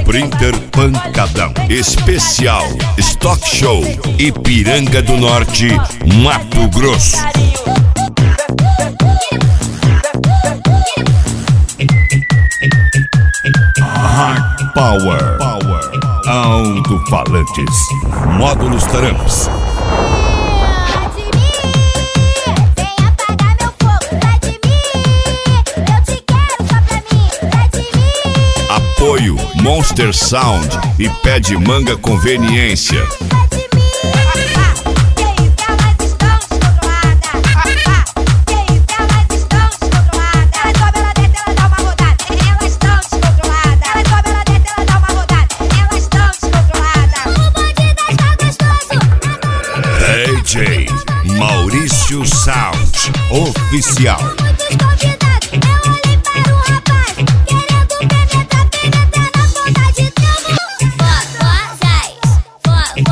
Sprinter Pancadão. Especial Stock Show Ipiranga do Norte, Mato Grosso. Hard Power. Alto-falantes. Módulos Taramps. Apoio Monster Sound e Pé de Manga Conveniência. DJ Maurício Sound Oficial.